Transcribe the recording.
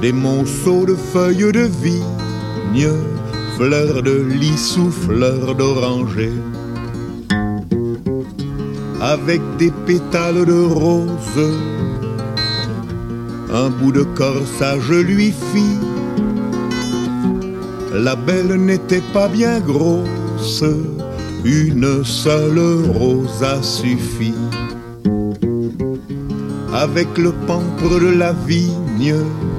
des monceaux de feuilles de vigne, fleurs de lys ou fleurs d'oranger, avec des pétales de rose, un bout de corsage lui fit. La belle n'était pas bien grosse, une seule rose a suffi. Avec le pampre de la vigne,